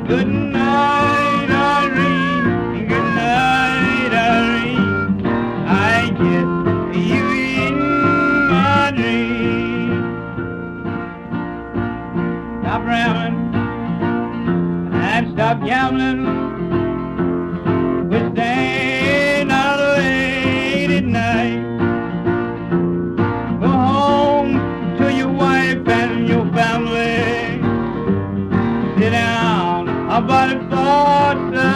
Good night, Irene. Good night, Irene. I get you in my dream. Stop rambling and stop gambling. We're staying out late at night. Go home to your wife and your family. Sit down about it for